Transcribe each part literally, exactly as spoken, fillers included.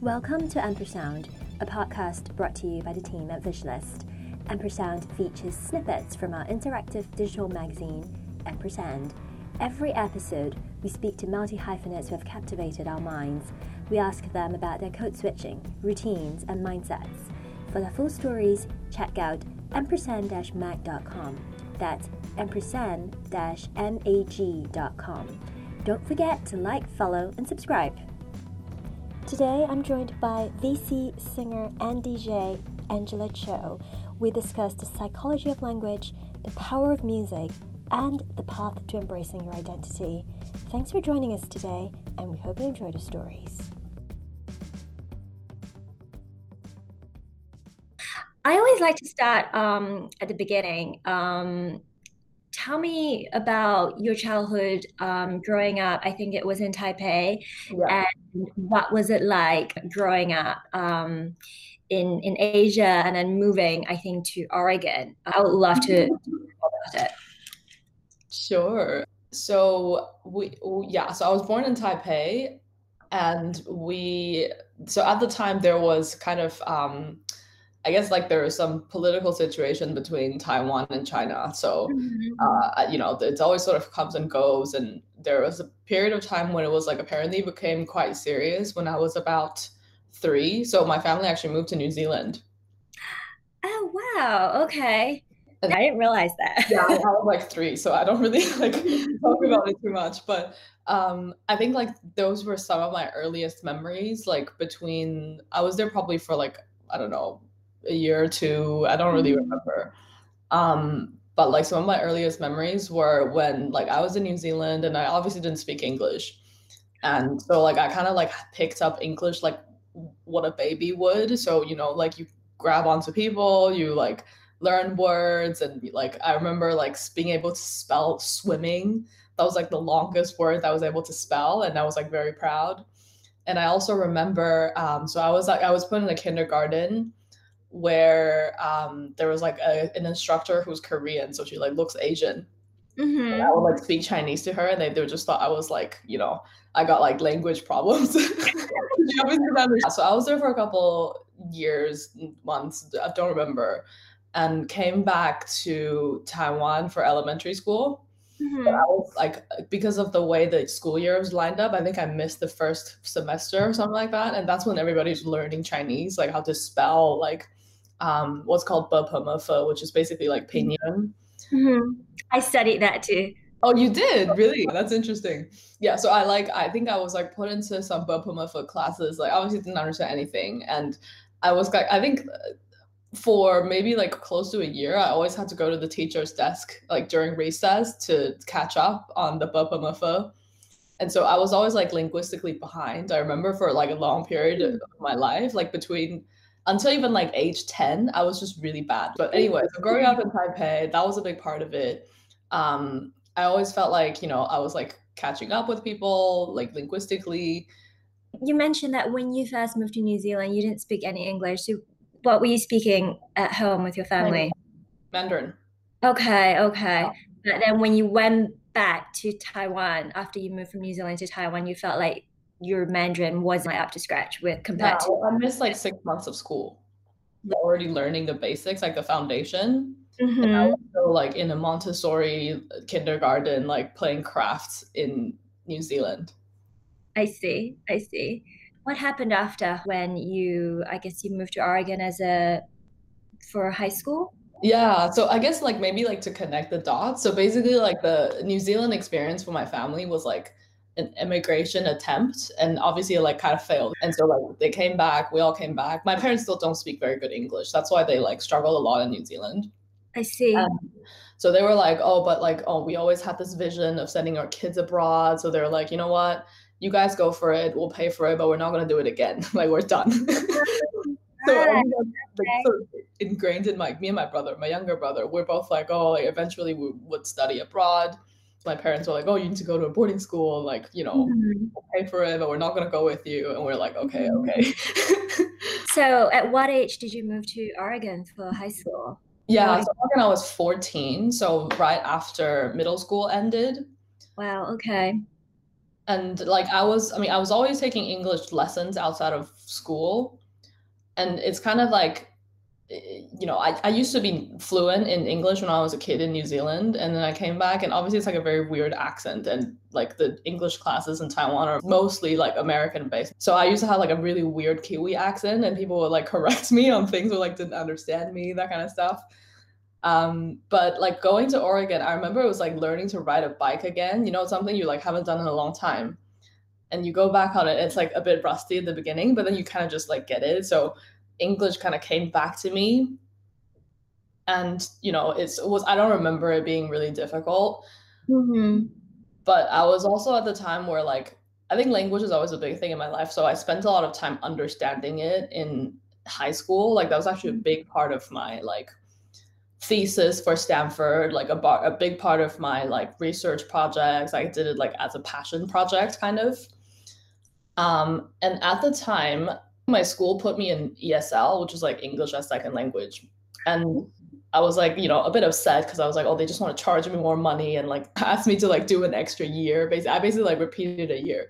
Welcome to Ampersound, a podcast brought to you by the team at Visualist. Ampersound features snippets from our interactive digital magazine, Ampersand. Every episode, we speak to multi-hyphenates who have captivated our minds. We ask them about their code switching, routines, and mindsets. For their full stories, check out ampersand dash mag dot com. That's ampersand dash mag dot com. Don't forget to like, follow, and subscribe. Today, I'm joined by V C singer and D J Angela Cho. We discuss the psychology of language, the power of music, and the path to embracing your identity. Thanks for joining us today, and we hope you enjoy the stories. I always like to start um, at the beginning. Um, tell me about your childhood um, growing up. I think it was in Taipei. Yeah. And what was it like growing up um, in, in Asia and then moving, I think, to Oregon? I would love to talk about it. Sure. So we, yeah, so I was born in Taipei, and we, so at the time there was kind of, um, I guess like there was some political situation between Taiwan and China. So, Mhm. uh, you know, it's always sort of comes and goes. And there was a period of time when it was like apparently became quite serious when I was about three. So my family actually moved to New Zealand. Oh, wow. Okay. I didn't realize that. Yeah, I was like three, so I don't really like talk about it too much. But um, I think like those were some of my earliest memories. Like between, I was there probably for like, I don't know, a year or two. I don't really Mhm. remember. Um, but like some of my earliest memories were when like I was in New Zealand and I obviously didn't speak English. And so like I kind of like picked up English like what a baby would. So, you know, like you grab onto people, you like learn words, and like I remember like being able to spell swimming. That was like the longest word that I was able to spell, and I was like very proud. And I also remember um, so I was like I was put in a kindergarten where um, there was like a, an instructor who's Korean, so she like looks Asian. Mhm. I would like speak Chinese to her, and they, they just thought I was like, you know, I got like language problems. She obviously didn't understand. So I was there for a couple years, months, I don't remember, and came back to Taiwan for elementary school. But I Mhm. was like, because of the way the school year was lined up, I think I missed the first semester or something like that. And that's when everybody's learning Chinese, like how to spell like um, what's called bepemefo, which is basically like pinyin. Mhm. I studied that too. Oh, you did? Really? That's interesting. Yeah, so I like I think I was like put into some bepemefo classes. Like obviously didn't understand anything. And I was like I think for maybe like close to a year, I always had to go to the teacher's desk like during recess to catch up on the bepemefo. And so I was always like linguistically behind. I remember for like a long period of my life, like between until even like age ten, I was just really bad. But anyway, so growing up in Taipei, that was a big part of it. Um, I always felt like, you know, I was like catching up with people, like linguistically. You mentioned that when you first moved to New Zealand, you didn't speak any English. So what were you speaking at home with your family? Mandarin. Okay, okay. But then when you went back to Taiwan after you moved from New Zealand to Taiwan, you felt like your Mandarin wasn't up to scratch with Yeah, compared to. well, I missed like six months of school. Already learning the basics, like the foundation. And I was Mhm. still like in a Montessori kindergarten, like playing crafts in New Zealand. I see, I see. What happened after when you, I guess you moved to Oregon as a for high school? Yeah, so I guess like maybe like to connect the dots. So basically like the New Zealand experience for my family was like an immigration attempt, and obviously it like kind of failed. And so like they came back, we all came back. My parents still don't speak very good English. That's why they like struggle a lot in New Zealand. I see. Um, so they were like, oh, but like, oh, we always had this vision of sending our kids abroad. So they're like, you know what? You guys go for it. We'll pay for it, but we're not going to do it again. Like we're done. So I Right, think that's like okay. sort of ingrained in my me and my brother, my younger brother. We're both like, oh, like eventually we would study abroad. My parents were like, oh, you need to go to a boarding school, like, you know, Mhm. we'll pay for it, but we're not gonna go with you. And we're like, okay, Mhm. okay. So at what age did you move to Oregon for high school? Yeah, Boarding. so when I was fourteen, so right after middle school ended. Wow, okay. And like I was, I mean, I was always taking English lessons outside of school. And it's kind of like, you know, I, I used to be fluent in English when I was a kid in New Zealand. And then I came back, and obviously it's like a very weird accent. And like the English classes in Taiwan are mostly like American based. So I used to have like a really weird Kiwi accent, and people would like correct me on things or like didn't understand me, that kind of stuff. Um, but like going to Oregon, I remember it was like learning to ride a bike again, you know, something you like haven't done in a long time. And you go back on it, it's like a bit rusty at the beginning, but then you kind of just like get it. So English kind of came back to me. And, you know, it's, it was, I don't remember it being really difficult. Mm-hmm. But I was also at the time where like, I think language is always a big thing in my life. So I spent a lot of time understanding it in high school. Like that was actually a big part of my like thesis for Stanford, like a, bar, a big part of my like research projects. I did it like as a passion project kind of. Um, and at the time, my school put me in E S L, which is like English as second language. And I was like, you know, a bit upset because I was like, oh, they just want to charge me more money and like ask me to like do an extra year. Basically, I basically like repeated a year.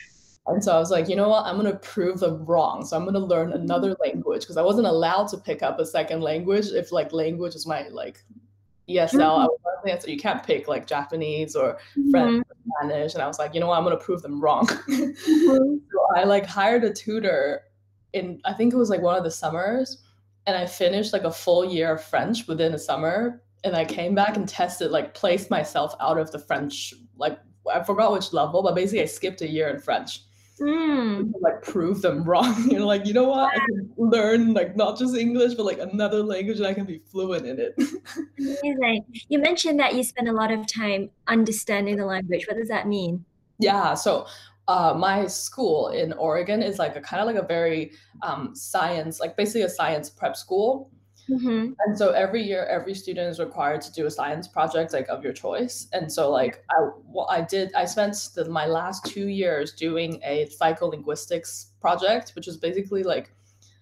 And so I was like, you know what, I'm going to prove them wrong. So I'm going to learn another language because I wasn't allowed to pick up a second language if like language is my like E S L. Mm-hmm. I was like, so you can't pick like Japanese or French mm-hmm. or Spanish. And I was like, you know what, I'm going to prove them wrong. Mm-hmm. So I like hired a tutor in, I think it was like one of the summers. And I finished like a full year of French within a summer. And I came back and tested, like placed myself out of the French, like I forgot which level, but basically I skipped a year in French. Mm. To, like prove them wrong. You're like, you know what? I can learn like not just English, but like another language and I can be fluent in it. Amazing. You mentioned that you spend a lot of time understanding the language. What does that mean? Yeah. So uh, my school in Oregon is like a kind of like a very um, science, like basically a science prep school. Mm-hmm. And so every year, every student is required to do a science project like of your choice. And so like I, well, I did, I spent the, my last two years doing a psycholinguistics project, which is basically like,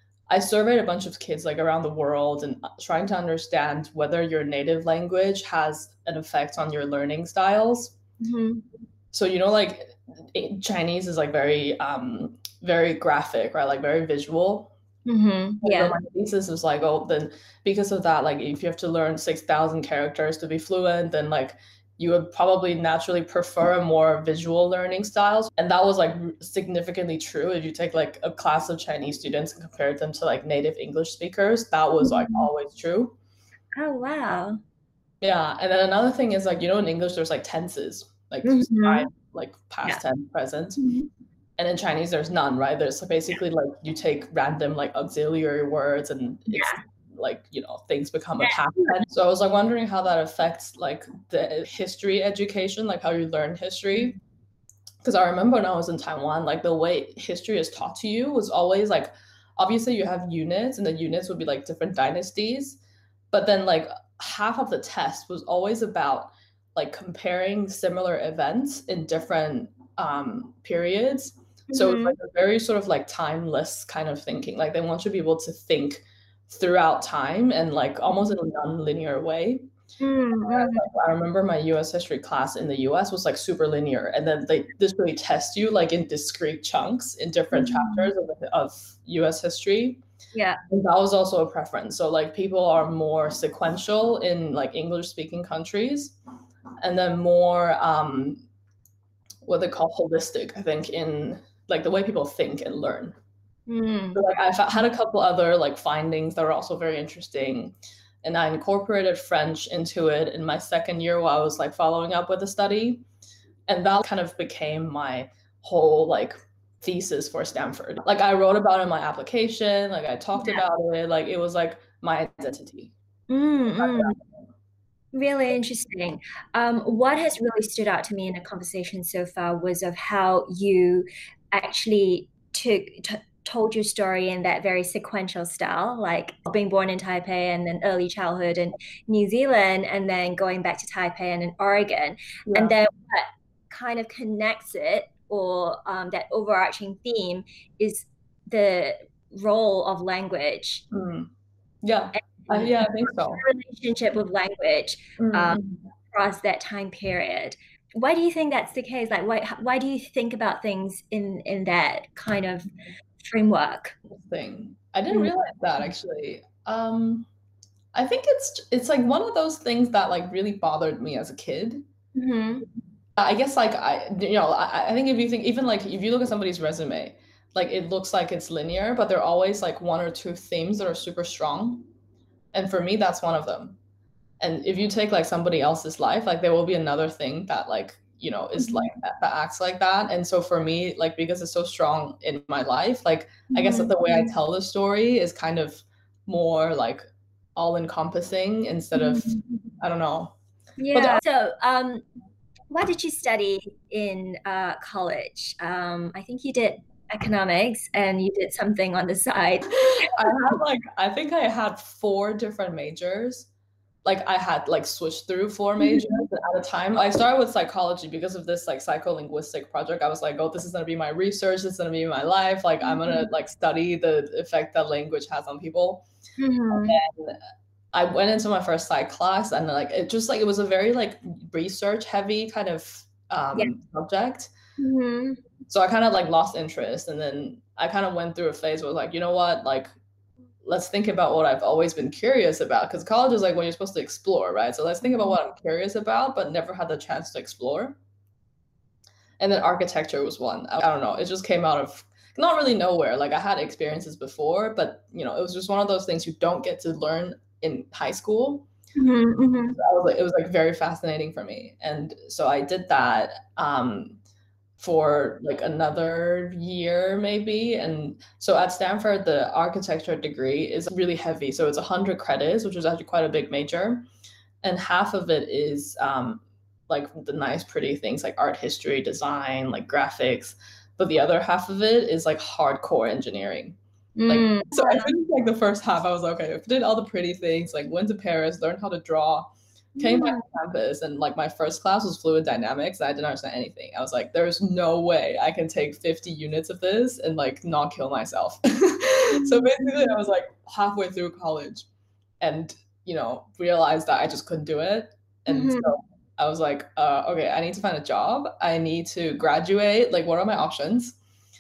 I surveyed a bunch of kids like around the world and trying to understand whether your native language has an effect on your learning styles. Mm-hmm. So, you know, like Chinese is like very, um, very graphic, right? Like very visual. Mm-hmm. Yeah. So my thesis is like, oh, then because of that, like if you have to learn six thousand characters to be fluent, then like you would probably naturally prefer more visual learning styles. And that was like significantly true. If you take like a class of Chinese students and compare them to like native English speakers, that was like always true. Oh, wow. Yeah. And then another thing is like, you know, in English, there's like tenses, like mm-hmm. time, like past yeah. tense, present. Mm-hmm. And in Chinese, there's none, right? There's basically like you take random like auxiliary words and it's yeah. like, you know, things become yeah. a past tense. So I was like wondering how that affects like the history education, like how you learn history. Because I remember when I was in Taiwan, like the way history is taught to you was always like, obviously you have units and the units would be like different dynasties. But then like half of the test was always about like comparing similar events in different um, periods. So mm-hmm. it's like a very sort of like timeless kind of thinking. Like they want you to be able to think throughout time and like almost in a non-linear way. Mm-hmm. And, like, I remember my U S history class in the U S was like super linear. And then they this really test you like in discrete chunks in different mm-hmm. chapters of, of U S history. Yeah. And that was also a preference. So like people are more sequential in like English speaking countries and then more um, what they call holistic, I think, in like the way people think and learn. Mm. So like I've had a couple other like findings that were also very interesting. And I incorporated French into it in my second year while I was like following up with the study. And that kind of became my whole like thesis for Stanford. Like I wrote about it in my application, like I talked yeah. about it, like it was like my identity. Mm-hmm. Really interesting. Um, what has really stood out to me in the conversation so far was of how you actually took t- told your story in that very sequential style, like being born in Taipei and then early childhood in New Zealand and then going back to Taipei and in Oregon. Yeah. And then what kind of connects it or um, that overarching theme is the role of language. Mm. Yeah. Uh, yeah, I think so. Relationship with language mm. um, across that time period. why do you think that's the case? Like, why why do you think about things in in that kind of framework? Thing. I didn't Mm. realize that actually. Um, I think it's it's like one of those things that like really bothered me as a kid. Mm-hmm. I guess like I you know I, I think if you think even like if you look at somebody's resume, like it looks like it's linear, but there are always like one or two themes that are super strong. And for me, that's one of them. And if you take like somebody else's life, like there will be another thing that like, you know, is like that, that acts like that. And so for me, like because it's so strong in my life, like I guess that Mm-hmm. the way I tell the story is kind of more like all encompassing instead of, I don't know. But Yeah. So, um, what did you study in uh, college? Um, I think you did economics and you did something on the side. I had like I think I had four different majors. Like I had like switched through four majors at a time. I started with psychology because of this like psycholinguistic project. I was like, oh, this is gonna be my research, this is gonna be my life. Like I'm gonna like study the effect that language has on people. Mm-hmm. And I went into my first psych class and like it just like it was a very like research heavy kind of Yeah. um subject. Mm-hmm. So I kind of like lost interest and then I kind of went through a phase where I was like, you know what, like let's think about what I've always been curious about. Because college is like when you're supposed to explore, right? So let's think about what I'm curious about, but never had the chance to explore. And then architecture was one. I, I don't know. It just came out of not really nowhere. Like I had experiences before, but you know, it was just one of those things you don't get to learn in high school. Mm-hmm. Mm-hmm. So I was like, it was like very fascinating for me. And so I did that. Um, for like another year maybe. And so at Stanford, the architecture degree is really heavy. So it's one hundred credits, which is actually quite a big major. And half of it is um, like the nice, pretty things like art history, design, like graphics. But the other half of it is like hardcore engineering. Like, Mm. so I finished like the first half. I was like, okay, I did all the pretty things, like went to Paris, learned how to draw, came back Mm. to campus, and like my first class was fluid dynamics. And I didn't understand anything. I was like, there's no way I can take fifty units of this and like not kill myself. So basically, I was like halfway through college, and you know realized that I just couldn't do it, and Mm-hmm. so I was like, uh, okay, I need to find a job. I need to graduate. Like, what are my options?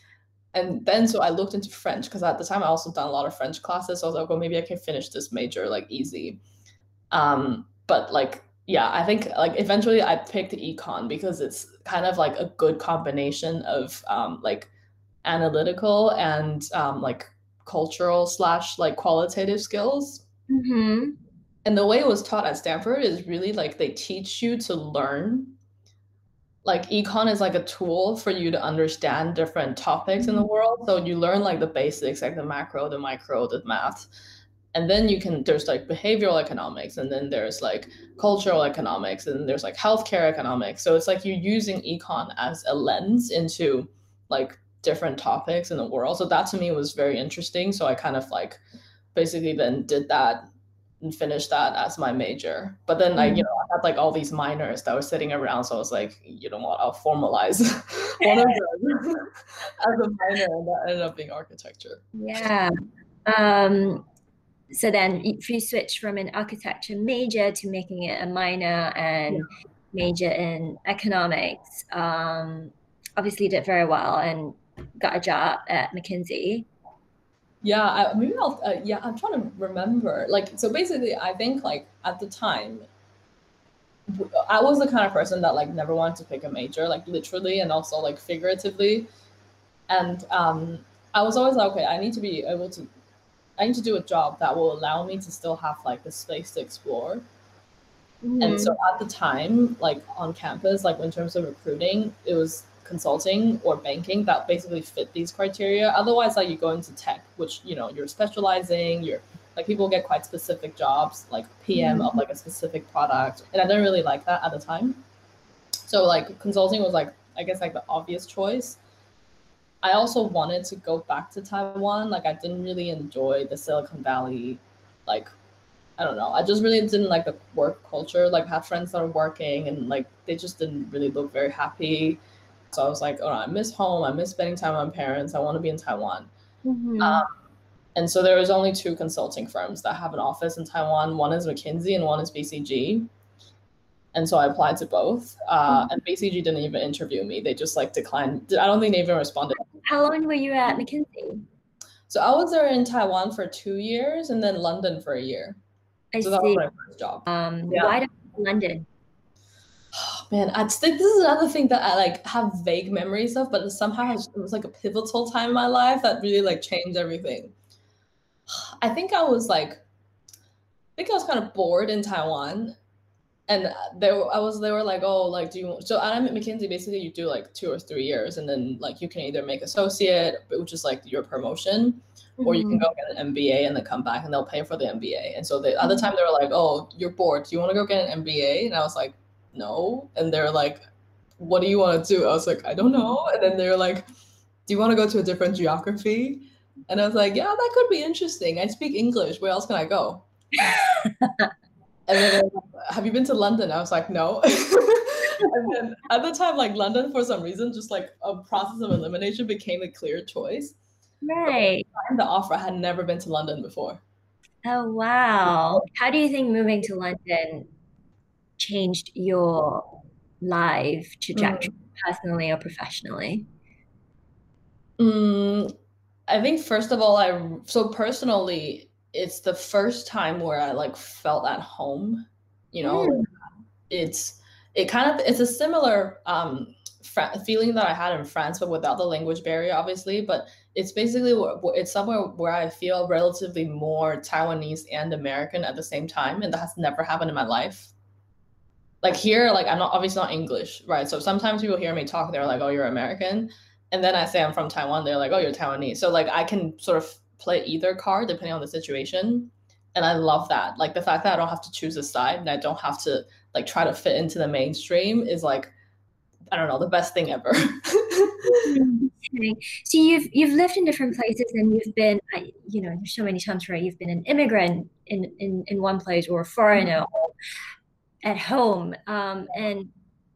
And then so I looked into French because at the time I also done a lot of French classes. So I was like, well, maybe I can finish this major like easy. Um, but like, yeah, I think like eventually I picked econ because it's kind of like a good combination of um, like analytical and um, like cultural slash like qualitative skills. Mm-hmm. And the way it was taught at Stanford is really like they teach you to learn. Like econ is like a tool for you to understand different topics in the world. So you learn like the basics, like the macro, the micro, the math. And then you can, there's like behavioral economics, and then there's like cultural economics, and there's like healthcare economics. So it's like you're using econ as a lens into like different topics in the world. So that to me was very interesting. So I kind of like basically then did that and finished that as my major. But then I, you know, I had like all these minors that were sitting around. So I was like, you know what, I'll formalize one of them as a minor, and that ended up being architecture. Yeah. Um, so then if you switch from an architecture major to making it a minor and yeah. major in economics, um, obviously did very well and got a job at McKinsey. Yeah, I, maybe I'll, uh, yeah, I'm trying to remember. Like, so basically, I think like at the time, I was the kind of person that like never wanted to pick a major, like literally and also like figuratively. And um, I was always like, okay, I need to be able to, I need to do a job that will allow me to still have like the space to explore. Mm-hmm. And so at the time, like on campus, like in terms of recruiting, it was consulting or banking that basically fit these criteria. Otherwise, like you go into tech, which, you know, you're specializing, you're like people get quite specific jobs, like P M mm-hmm. of like a specific product. And I didn't really like that at the time. So like consulting was like, I guess like the obvious choice. I also wanted to go back to Taiwan. Like I didn't really enjoy the Silicon Valley, like, I don't know. I just really didn't like the work culture. Like I had friends that were working and like, they just didn't really look very happy. So I was like, oh, no, I miss home. I miss spending time with my parents. I want to be in Taiwan. Mm-hmm. Um, and so there was only two consulting firms that have an office in Taiwan. One is McKinsey and one is B C G. And so I applied to both. Uh, and B C G didn't even interview me. They just like declined. I don't think they even responded. How long were you at McKinsey? So I was there in Taiwan for two years and then London for a year. I so see. that was my first job. Um, yeah. Why London? Oh, man, I think this is another thing that I like have vague memories of, but somehow it was like a pivotal time in my life that really like changed everything. I think I was like, I think I was kind of bored in Taiwan, and they were, I was they were like, oh, like do you? So I'm at McKinsey. Basically, you do like two or three years, and then like you can either make associate, which is like your promotion, mm-hmm. or you can go get an M B A and then come back and they'll pay for the M B A. And so the other time they were like, oh, you're bored. Do you want to go get an M B A? And I was like, no. And they're like, what do you want to do? I was like, I don't know. And then they're like, do you want to go to a different geography? And I was like, yeah, that could be interesting. I speak English. Where else can I go? And then like, have you been to London? I was like, no. And then at the time, like London, for some reason, just like a process of elimination became a clear choice. Right. So the offer, I had never been to London before. Oh, wow. How do you think moving to London changed your life trajectory, mm. personally or professionally? Mm, I think first of all, I so personally, it's the first time where I like felt at home. You know, mm. it's it kind of it's a similar um, fr- feeling that I had in France, but without the language barrier, obviously. But it's basically it's somewhere where I feel relatively more Taiwanese and American at the same time, and that has never happened in my life. Like here, like I'm not obviously not English, right? So sometimes people hear me talk, they're like, "Oh, you're American," and then I say I'm from Taiwan, they're like, "Oh, you're Taiwanese." So like I can sort of play either card depending on the situation, and I love that. Like the fact that I don't have to choose a side and I don't have to like try to fit into the mainstream is like, I don't know, the best thing ever. So you've you've lived in different places, and you've been, you know, so many times, right? You've been an immigrant in in, in one place, or a foreigner, mm-hmm. or at home, um, and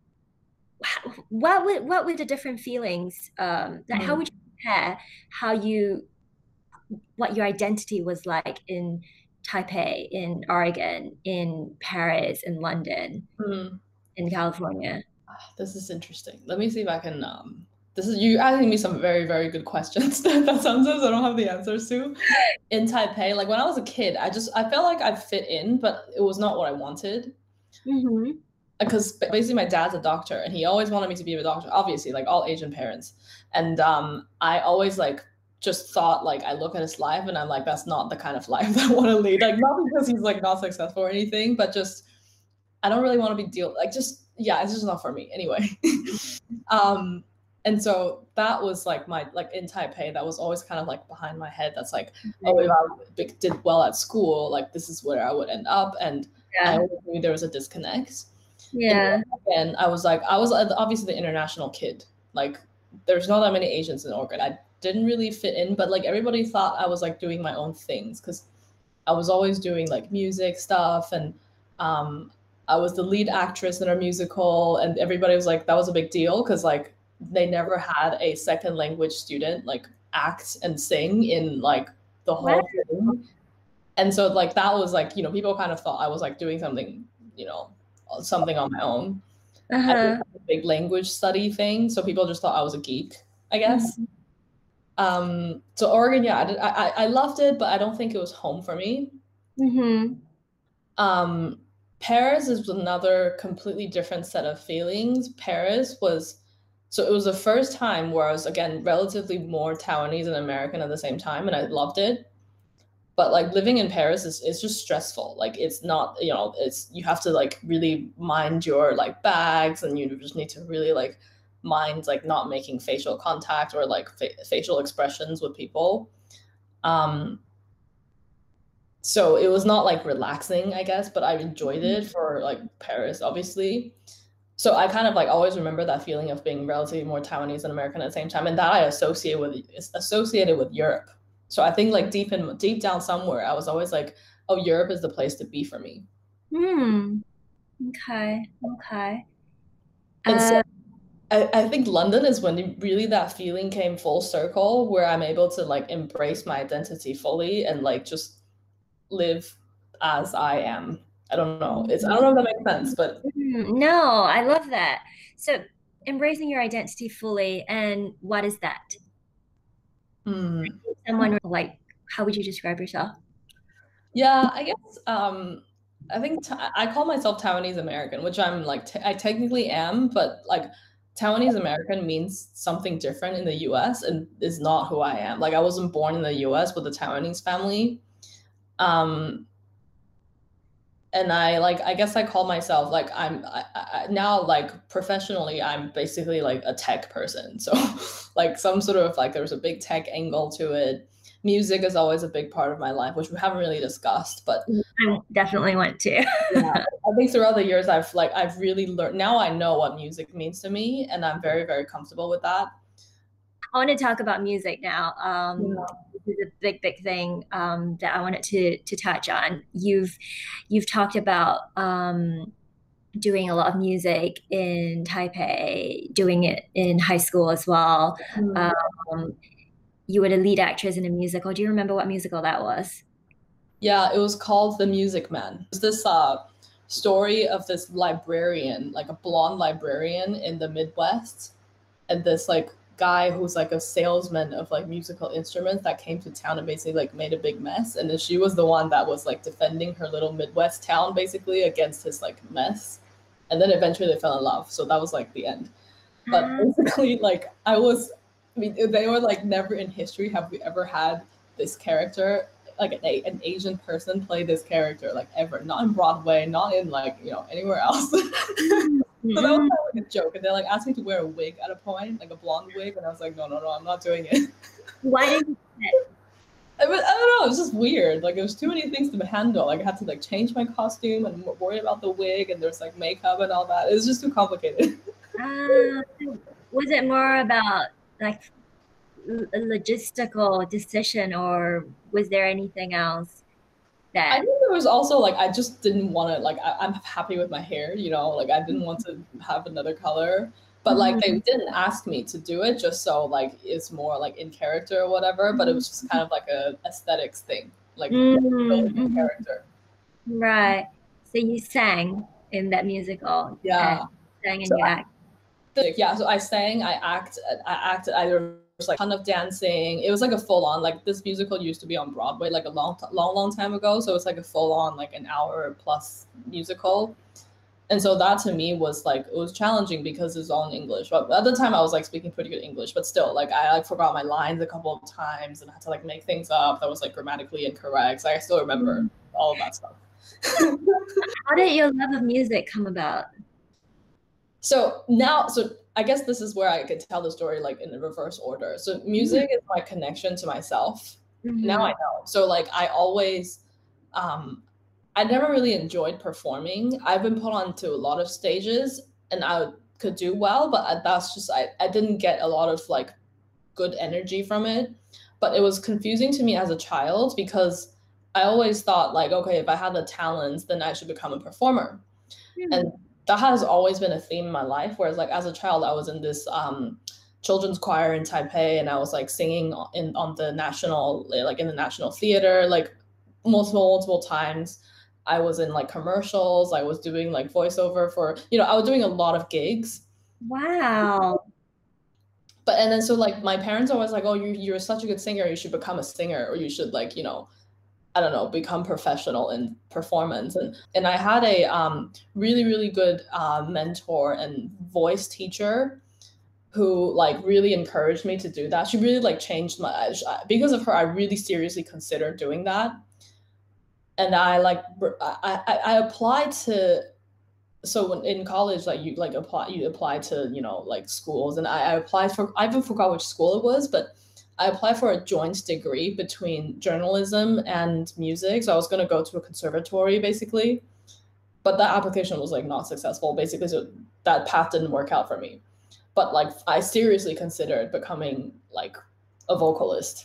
what would what were the different feelings? Um, that, mm-hmm. How would you compare how you what your identity was like in Taipei, in Oregon, in Paris, in London, mm-hmm. in California? This is interesting. Let me see if I can. Um, this is you asking me some very, very good questions that, that sometimes I don't have the answers to. In Taipei, like when I was a kid, I just I felt like I fit in, but it was not what I wanted. Mm-hmm. Because basically, my dad's a doctor, and he always wanted me to be a doctor. Obviously, like all Asian parents, and um, I always like just thought like I look at his life, and I'm like, that's not the kind of life that I want to lead. Like not because he's like not successful or anything, but just I don't really want to be deal like just. Yeah, it's just not for me anyway. um, and so that was like my, like in Taipei, that was always kind of like behind my head. That's like, mm-hmm. oh, if I did well at school, like this is where I would end up. And yeah. I always knew there was a disconnect. Yeah. And I was like, I was obviously the international kid. Like there's not that many Asians in Oregon. I didn't really fit in, but like everybody thought I was like doing my own things because I was always doing like music stuff, and um, I was the lead actress in our musical, and everybody was like, that was a big deal because like they never had a second language student like act and sing in like the whole wow. thing. And so like that was like, you know, people kind of thought I was like doing something, you know, something on my own. Uh-huh. I did a big language study thing, so people just thought I was a geek, I guess. Mm-hmm. Um, so Oregon, yeah, I, did, I I loved it, but I don't think it was home for me. Mm-hmm. Um. Paris is another completely different set of feelings. Paris was, so it was the first time where I was, again, relatively more Taiwanese and American at the same time, and I loved it. But like living in Paris is, is just stressful. Like it's not, you know, it's, you have to like really mind your like bags, and you just need to really like mind like not making facial contact or like fa- facial expressions with people. Um, So it was not like relaxing, I guess, but I enjoyed it for like Paris, obviously. So I kind of like always remember that feeling of being relatively more Taiwanese and American at the same time, and that I associate with is associated with Europe. So I think like deep in deep down somewhere, I was always like, oh, Europe is the place to be for me. Hmm. Okay. Okay. And uh, so I, I think London is when really that feeling came full circle, where I'm able to like embrace my identity fully and like just live as I am, I don't know. It's I don't know if that makes sense, but Mm, no, I love that. So embracing your identity fully, and what is that? mm, Someone like, how would you describe yourself? yeah, I guess um I think t I call myself Taiwanese American, which I'm like t I technically am, but like Taiwanese American means something different in the U S and is not who I am. Like I wasn't born in the U S with a Taiwanese family. Um and I like I guess I call myself like I'm I, I, now like professionally I'm basically like a tech person. So like some sort of like there's a big tech angle to it. Music is always a big part of my life, which we haven't really discussed, but I definitely want to. yeah, I think throughout the years I've like I've really learned now I know what music means to me and I'm very very comfortable with that. I want to talk about music now. Um, Yeah. this is a big, big thing um, that I wanted to to touch on. You've you've talked about um, doing a lot of music in Taipei, doing it in high school as well. Mm. Um, you were the lead actress in a musical. Do you remember what musical that was? Yeah, it was called The Music Man. It's this uh story of this librarian, like a blonde librarian in the Midwest, and this like guy who's like a salesman of like musical instruments that came to town and basically like made a big mess. And then she was the one that was like defending her little Midwest town basically against his like mess. And then eventually they fell in love. So that was like the end. But Ah, basically, like I was, I mean, they were like, never in history have we ever had this character, like an, an Asian person play this character, like ever, not in Broadway, not in like, you know, anywhere else. So that was mm, kind of like a joke. And they like asked me to wear a wig at a point, like a blonde wig. And I was like, no, no, no, I'm not doing it. why did you do it? I, mean, I don't know. It was just weird. Like, there was too many things to handle. Like, I had to like change my costume and worry about the wig, and there's like makeup and all that. It was just too complicated. Ah, was it more about like a logistical decision, or was there anything else I that? think there was also like I just didn't want to like I, I'm happy with my hair, you know, like I didn't want to have another color. But like they Mhm. didn't ask me to do it just so like it's more like in character or whatever, but it was just kind of like a aesthetics thing, like Mm, building a mhm. character. Right. So you sang in that musical and Yeah. sang in So your act. like, yeah, so I sang, I act, I acted. I there was like a ton of dancing. It was like a full on like this musical used to be on Broadway like a long, long, long time ago. So it's like a full on like an hour plus musical. And so that to me was like it was challenging because it's all in English. But at the time I was like speaking pretty good English, but still like I like forgot my lines a couple of times and I had to like make things up that was like grammatically incorrect. So I still remember all of that stuff. How did your love of music come about? So now, so I guess this is where I could tell the story like in the reverse order. So music is my connection to myself. Now I Mm-hmm. know. So like I always, um, I never really enjoyed performing. I've been put onto a lot of stages and I could do well, but that's just I, I didn't get a lot of like good energy from it. But it was confusing to me as a child because I always thought like, okay, if I had the talents, then I should become a performer. And that has always been a theme in my life. Whereas like as a child, I was in this um, children's choir in Taipei, and I was like singing in on the national like in the national theater like multiple multiple times. I was in like commercials. I was doing like voiceover for you know I was doing a lot of gigs. Wow. But and then so like my parents are always like, oh, you you're such a good singer, you should become a singer, or you should like you know I don't know, become professional in performance. And and I had a um, really really good uh, mentor and voice teacher who like really encouraged me to do that. She really like changed my because of her. I really seriously considered doing that. And I like I I, I applied to so when in college like you like apply you apply to you know like schools and I, I applied for I even forgot which school it was but I applied for a joint degree between journalism and music, so I was going to go to a conservatory basically, but that application was like not successful basically, so that path didn't work out for me. But like I seriously considered becoming like a vocalist.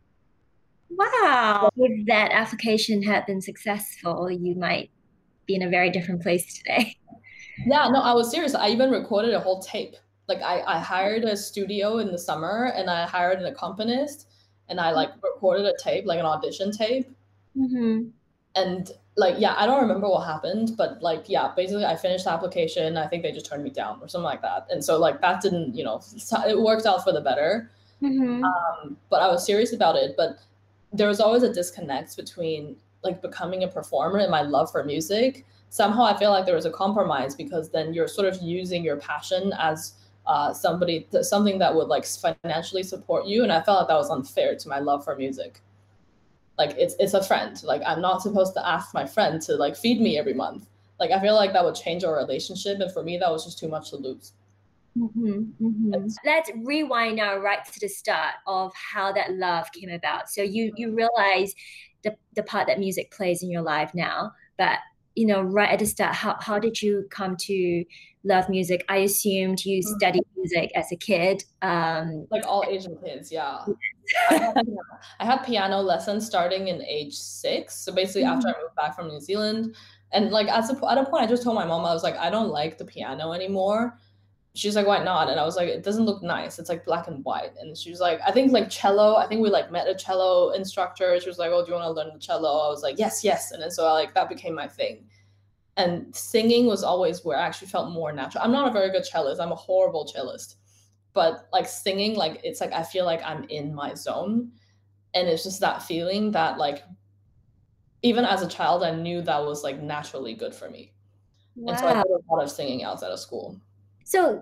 Wow. If that application had been successful, you might be in a very different place today. Yeah, no, I was serious. I even recorded a whole tape. Like I, I hired a studio in the summer and I hired an accompanist and I like recorded a tape, like an audition tape. Hmm. And like, yeah, I don't remember what happened, but like, yeah, basically I finished the application. I think they just turned me down or something like that. And so like that didn't, you know, it worked out for the better. Mm-hmm. Um, but I was serious about it. But there was always a disconnect between like becoming a performer and my love for music. Somehow I feel like there was a compromise, because then you're sort of using your passion as uh, somebody, something that would like financially support you. And I felt like that was unfair to my love for music. Like it's it's a friend. Like I'm not supposed to ask my friend to like feed me every month. Like I feel like that would change our relationship, and for me that was just too much to lose. Mm-hmm, mm-hmm. Let's rewind now right to the start of how that love came about. So you you realize the the part that music plays in your life now, but you know, right at the start, how how did you come to love music? I assumed you studied music as a kid. Um, like all Asian kids, yeah. I, had, I had piano lessons starting in age six. So basically, mm-hmm. after I moved back from New Zealand, and like at a, at a point, I just told my mom, I was like, I don't like the piano anymore. She's like, why not? And I was like, it doesn't look nice. It's like black and white. And she was like, I think like cello. I think we like met a cello instructor. She was like, oh, do you want to learn the cello? I was like, yes, yes. And then so I, like that became my thing. And singing was always where I actually felt more natural. I'm not a very good cellist. I'm a horrible cellist. But like singing, like it's like I feel like I'm in my zone. And it's just that feeling that like even as a child, I knew that was like naturally good for me. Wow. And so I did a lot of singing outside of school. So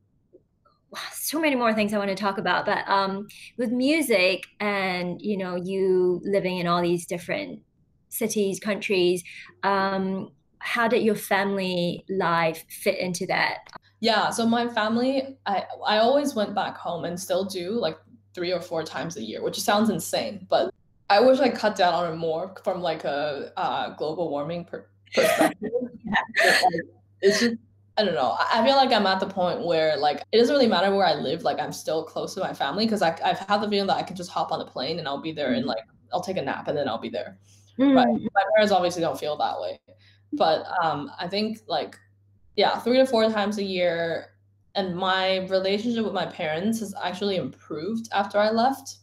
so many more things I want to talk about, but um, with music and, you know, you living in all these different cities, countries, um, how did your family life fit into that? Yeah, so my family, I, I always went back home and still do like three or four times a year, which sounds insane, but I wish I cut down on it more from like a uh, global warming per- perspective. Yeah. It's just, I don't know. I feel like I'm at the point where like, it doesn't really matter where I live. Like I'm still close to my family, because I, I've had the feeling that I can just hop on a plane and I'll be there, mm-hmm. and like, I'll take a nap and then I'll be there. Mm-hmm. But my parents obviously don't feel that way. But um, I think like, yeah, three to four times a year. And my relationship with my parents has actually improved after I left.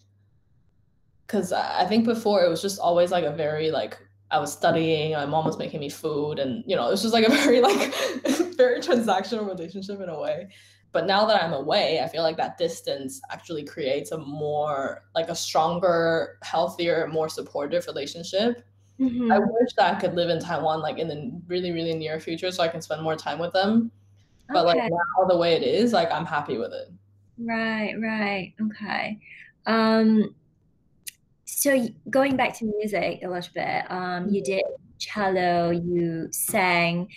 Because I think before it was just always like a very like, I was studying, my mom was making me food, and you know, it was just like a very like very transactional relationship in a way. But now that I'm away, I feel like that distance actually creates a more like a stronger, healthier, more supportive relationship. Mm-hmm. I wish that I could live in Taiwan like in the really, really near future so I can spend more time with them. But okay. like now the way it is, like I'm happy with it. Right, right. Okay. Um So going back to music a little bit, um, you did cello, you sang,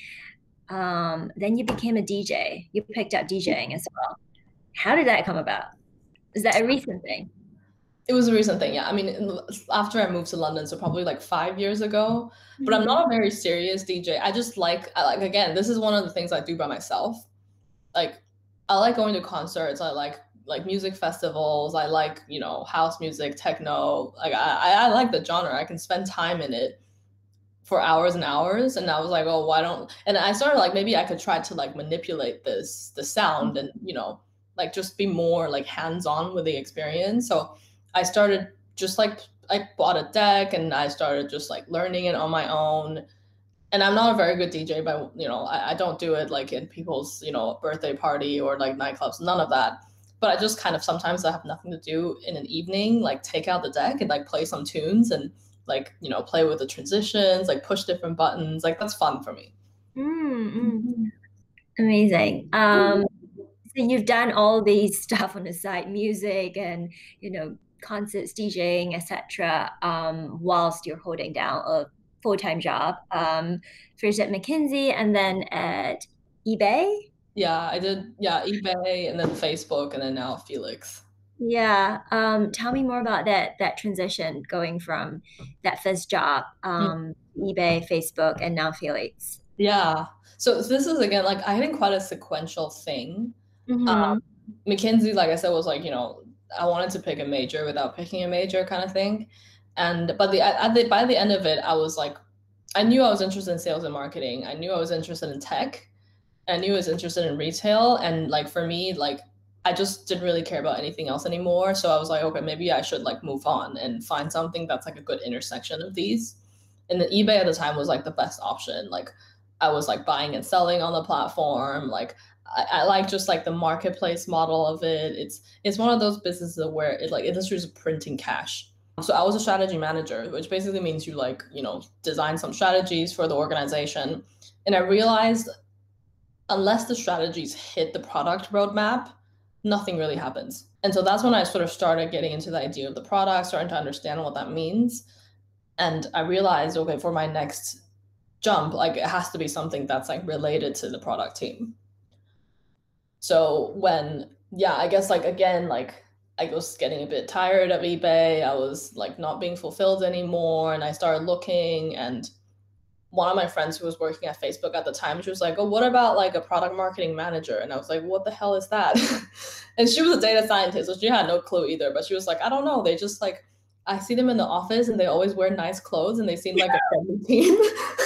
um, then you became a D J. You picked up DJing as well. How did that come about? Is that a recent thing? It was a recent thing, yeah. I mean, after I moved to London, so probably like five years ago. Mm-hmm. But I'm not a very serious D J. I just like, I like again, this is one of the things I do by myself. Like, I like going to concerts. I like like music festivals. I like, you know, house music, techno. Like I, I like the genre. I can spend time in it for hours and hours. And I was like, oh, why don't, and I started like, maybe I could try to like manipulate this, the sound and, you know, like just be more like hands-on with the experience. So I started just like, I bought a deck and I started just like learning it on my own. And I'm not a very good D J, but you know, I, I don't do it like in people's, you know, birthday party or like nightclubs, none of that. But I just kind of, sometimes I have nothing to do in an evening, like take out the deck and like play some tunes and like, you know, play with the transitions, like push different buttons. Like that's fun for me. Mm-hmm. Amazing. Um, so you've done all these stuff on the side, music and, you know, concerts, DJing, et cetera, um, whilst you're holding down a full-time job. Um, first at McKinsey and then at eBay. Yeah, I did. Yeah, eBay and then Facebook and then now Felix. Yeah. Um, tell me more about that that transition going from that first job, um, mm-hmm. eBay, Facebook, and now Felix. Yeah. So, so this is again like I think quite a sequential thing. Mm-hmm. Um, McKinsey, like I said, was like, you know, I wanted to pick a major without picking a major kind of thing. And but the at the by the end of it, I was like, I knew I was interested in sales and marketing. I knew I was interested in tech. I knew I was interested in retail. And like for me, like I just didn't really care about anything else anymore. So I was like, okay, maybe I should like move on and find something that's like a good intersection of these. And then eBay at the time was like the best option. Like I was like buying and selling on the platform. Like I, I like just like the marketplace model of it. It's it's one of those businesses where it like industry is printing cash. So I was a strategy manager, which basically means you like, you know, design some strategies for the organization. And I realized unless the strategies hit the product roadmap, nothing really happens. And so that's when I sort of started getting into the idea of the product, starting to understand what that means. And I realized, okay, for my next jump, like it has to be something that's like related to the product team. So when, yeah, I guess like, again, like I was getting a bit tired of eBay. I was like not being fulfilled anymore. And I started looking, and one of my friends who was working at Facebook at the time, she was like, oh, what about like a product marketing manager? And I was like, what the hell is that? And she was a data scientist, so she had no clue either. But she was like, I don't know. They just like, I see them in the office and they always wear nice clothes and they seem like a friendly team.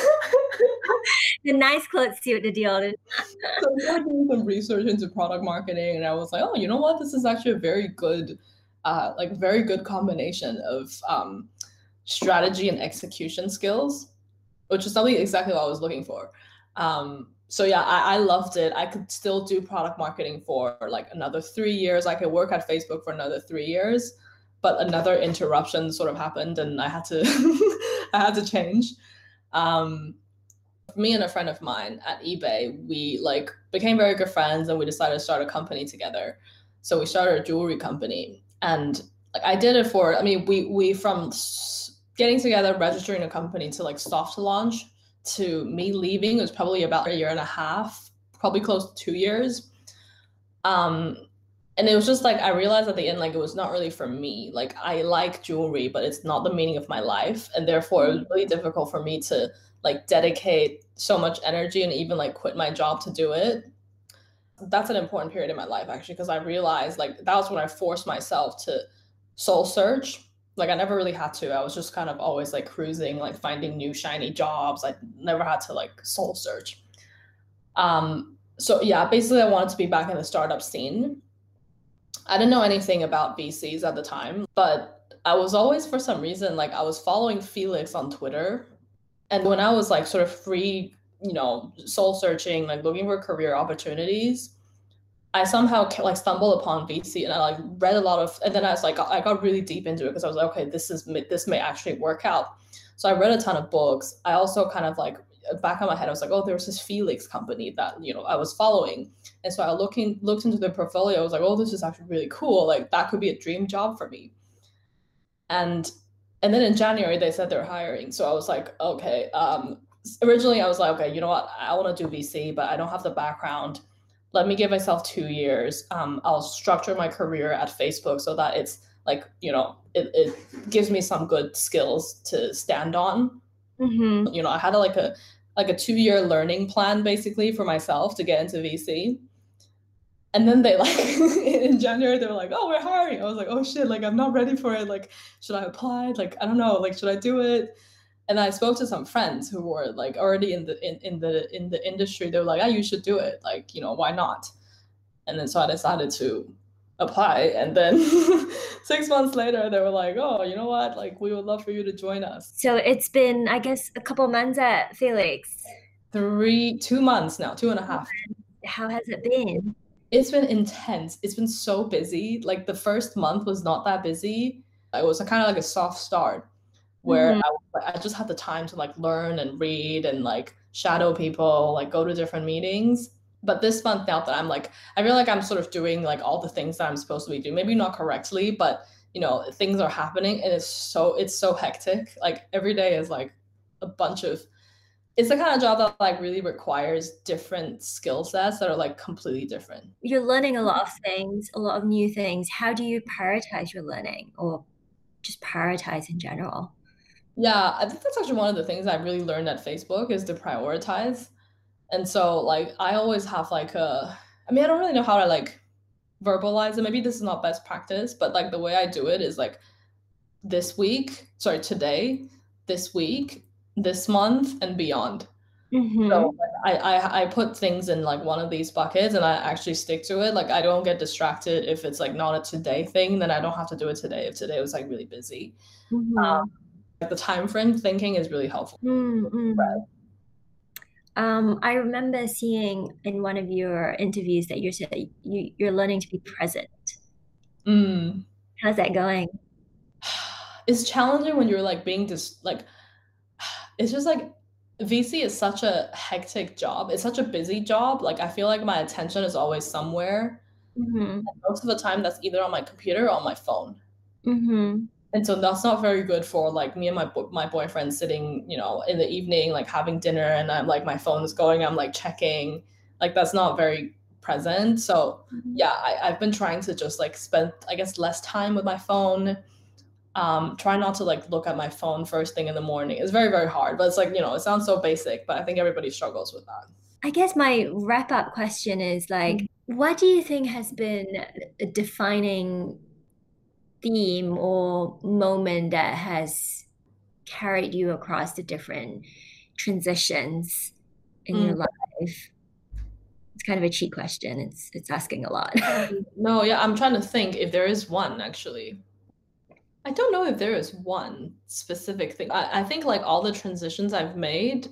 The nice clothes suit the deal. So I started doing some research into product marketing, and I was like, oh, you know what? This is actually a very good, uh, like very good combination of um, strategy and execution skills, which is something exactly what I was looking for. Um, so yeah, I, I loved it. I could still do product marketing for like another three years. I could work at Facebook for another three years, but another interruption sort of happened, and I had to, I had to change. Um, me and a friend of mine at eBay, we like became very good friends, and we decided to start a company together. So we started a jewelry company, and like I did it for, I mean, we we from getting together, registering a company to like soft launch to me leaving was probably about a year and a half, probably close to two years. Um, and it was just like I realized at the end, like it was not really for me. Like I like jewelry, but it's not the meaning of my life, and therefore it was really difficult for me to like dedicate so much energy and even like quit my job to do it. That's an important period in my life actually, because I realized like that was when I forced myself to soul search. Like I never really had to. I was just kind of always like cruising, like finding new shiny jobs. I never had to like soul search. Um, so yeah, basically I wanted to be back in the startup scene. I didn't know anything about V Cs at the time, but I was always, for some reason, like I was following Felix on Twitter. And when I was like sort of free, you know, soul searching, like looking for career opportunities, I somehow like stumbled upon V C, and I like read a lot of, and then I was like, I got really deep into it because I was like, okay, this is, this may actually work out. So I read a ton of books. I also kind of like, back in my head, I was like, oh, there was this Felix company that, you know, I was following. And so I looking, looked into their portfolio. I was like, oh, this is actually really cool. Like that could be a dream job for me. And And then in January, they said they're hiring. So I was like, okay. Um, originally, I was like, okay, you know what? I want to do V C, but I don't have the background. Let me give myself two years. Um, I'll structure my career at Facebook so that it's like, you know, it, it gives me some good skills to stand on. Mm-hmm. You know, I had a, like a like a two-year learning plan basically for myself to get into V C. And then they like, in January, they were like, oh, we're hiring. I was like, oh shit, like, I'm not ready for it. Like, should I apply? Like, I don't know, like, should I do it? And I spoke to some friends who were like already in the, in, in the, in the industry. They were like, oh, you should do it. Like, you know, why not? And then so I decided to apply. And then six months later, they were like, oh, you know what? Like, we would love for you to join us. So it's been, I guess, a couple months at Felix. Three, two months now, two and a half. How has it been? It's been intense. It's been so busy. Like the first month was not that busy. It was a kind of like a soft start where mm-hmm. I, I just had the time to like learn and read and like shadow people, like go to different meetings. But this month now that I'm like, I feel like I'm sort of doing like all the things that I'm supposed to be doing, maybe not correctly, but you know, things are happening and it's so, it's so hectic. Like every day is like a bunch of, it's the kind of job that like really requires different skill sets that are like completely different. You're learning a lot of things, a lot of new things. How do you prioritize your learning, or just prioritize in general? Yeah, I think that's actually one of the things I really learned at Facebook is to prioritize. And so like, I always have like a, I mean, I don't really know how to like verbalize it. Maybe this is not best practice, but like the way I do it is like this week, sorry, today, this week, this month and beyond. Mm-hmm. So I, I I put things in like one of these buckets and I actually stick to it. Like I don't get distracted if it's like not a today thing, then I don't have to do it today if today was like really busy. Mm-hmm. Um, the time frame thinking is really helpful. Mm-hmm. Right. Um, I remember seeing in one of your interviews that you said you, you're learning to be present. Mm. How's that going? It's challenging when you're like being just like, it's just like V C is such a hectic job. It's such a busy job. Like I feel like my attention is always somewhere. Mm-hmm. Most of the time that's either on my computer or on my phone. Mm-hmm. And so that's not very good for like me and my my boyfriend sitting, you know, in the evening, like having dinner, and I'm like, my phone is going, I'm like checking, like that's not very present. So mm-hmm. yeah, I, I've been trying to just like spend, I guess, less time with my phone. Um, try not to like look at my phone first thing in the morning. It's very, very hard, but it's like, you know, it sounds so basic, but I think everybody struggles with that. I guess my wrap up question is like, mm-hmm. what do you think has been a defining theme or moment that has carried you across the different transitions in mm. your life? It's kind of a cheat question. It's it's asking a lot. No, yeah, I'm trying to think if there is one actually. I don't know if there is one specific thing. I, I think like all the transitions I've made,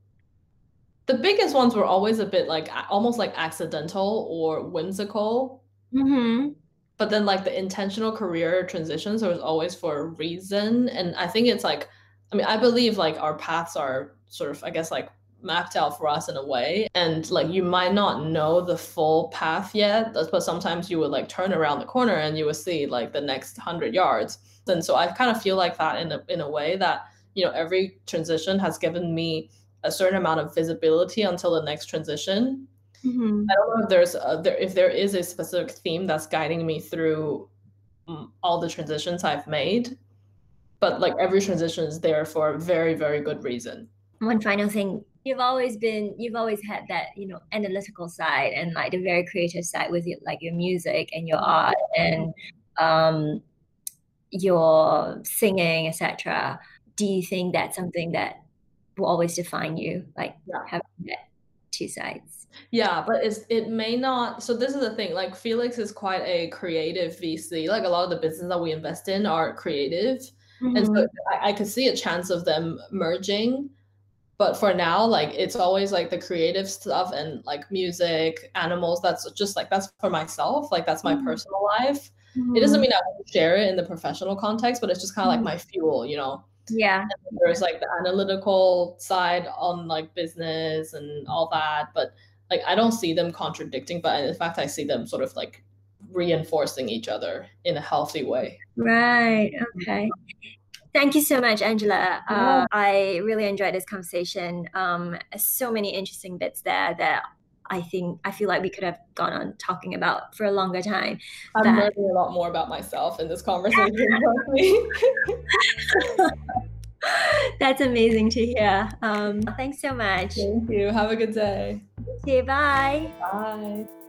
the biggest ones were always a bit like almost like accidental or whimsical. Mm-hmm. But then like the intentional career transitions was always for a reason. And I think it's like, I mean, I believe like our paths are sort of, I guess, like mapped out for us in a way. And like you might not know the full path yet, but sometimes you would like turn around the corner and you would see like the next hundred yards. And so I kind of feel like that in a, in a way that, you know, every transition has given me a certain amount of visibility until the next transition. Mm-hmm. I don't know if there's a, there, if there is a specific theme that's guiding me through um, all the transitions I've made, but like every transition is there for a very, very good reason. One final thing, you've always been, you've always had that, you know, analytical side and like the very creative side with your, like your music and your art and um, your singing, et cetera. Do you think that's something that will always define you, like yeah. having that two sides? Yeah, but it's it may not. So this is the thing. Like Felix is quite a creative V C. Like a lot of the business that we invest in are creative, mm-hmm. and so I, I could see a chance of them merging. But for now, like it's always like the creative stuff and like music, animals. That's just like that's for myself. Like that's my mm-hmm. personal life. Mm-hmm. It doesn't mean I won't share it in the professional context, but it's just kind of mm-hmm. like my fuel, you know. Yeah. And there's like the analytical side on like business and all that, but like I don't see them contradicting, but in fact I see them sort of like reinforcing each other in a healthy way. Right. Okay. Thank you so much, Angela. Yeah. Uh, I really enjoyed this conversation. Um, so many interesting bits there that I think I feel like we could have gone on talking about for a longer time. I'm but... learning a lot more about myself in this conversation. That's amazing to hear. Um, thanks so much. Thank you. Have a good day. Okay, bye. Bye.